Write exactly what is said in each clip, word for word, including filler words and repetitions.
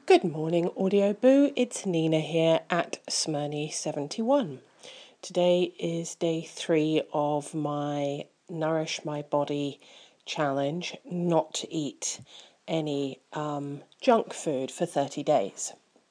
Good morning, Audio Boo. It's Nina here at Smyrney seventy-one. Today is day three of my Nourish My Body challenge, not to eat any um, junk food for thirty days.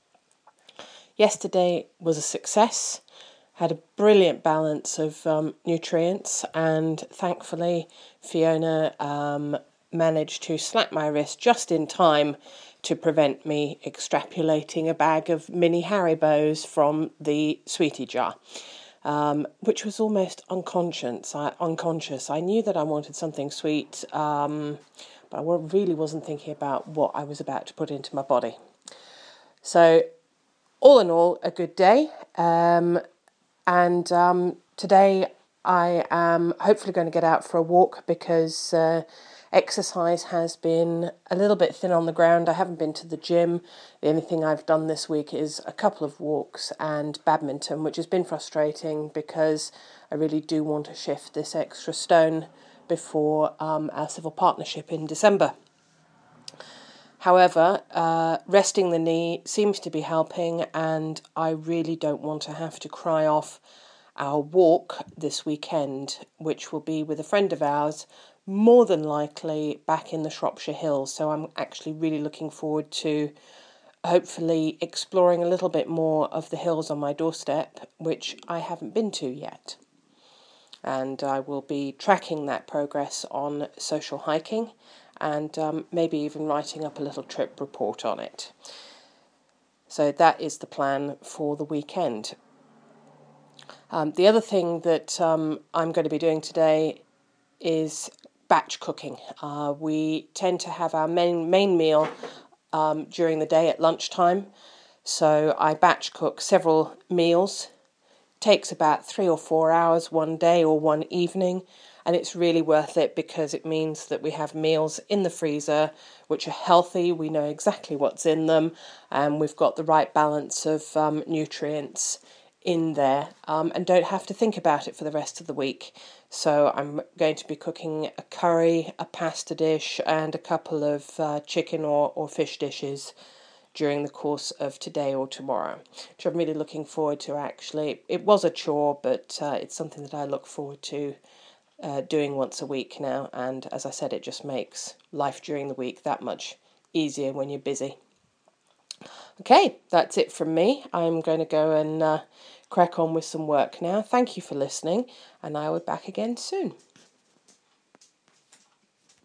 Yesterday was a success, had a brilliant balance of um, nutrients, and thankfully Fiona um, managed to slap my wrist just in time to prevent me extrapolating a bag of mini Haribos from the sweetie jar, um, which was almost unconscious. I, unconscious. I knew that I wanted something sweet, um, but I really wasn't thinking about what I was about to put into my body. So, all in all, a good day. Um, and um, today I am hopefully going to get out for a walk because uh, exercise has been a little bit thin on the ground. I haven't been to the gym. The only thing I've done this week is a couple of walks and badminton, which has been frustrating because I really do want to shift this extra stone before um, our civil partnership in December. However, uh, resting the knee seems to be helping, and I really don't want to have to cry off our walk this weekend, which will be with a friend of ours, more than likely back in the Shropshire Hills. So I'm actually really looking forward to hopefully exploring a little bit more of the hills on my doorstep, which I haven't been to yet. And I will be tracking that progress on Social Hiking and um, maybe even writing up a little trip report on it. So that is the plan for the weekend. Um, the other thing that um, I'm going to be doing today is batch cooking. Uh, we tend to have our main, main meal um, during the day at lunchtime. So I batch cook several meals. Takes about three or four hours one day or one evening, and it's really worth it because it means that we have meals in the freezer which are healthy. We know exactly what's in them, and we've got the right balance of um, nutrients in there, um, and don't have to think about it for the rest of the week. So I'm going to be cooking a curry, a pasta dish, and a couple of uh, chicken or, or fish dishes during the course of today or tomorrow, which I'm really looking forward to actually. It was a chore, but uh, it's something that I look forward to uh, doing once a week now, and as I said, it just makes life during the week that much easier when you're busy. Okay, that's it from me. I'm going to go and uh, crack on with some work now. Thank you for listening, and I will be back again soon.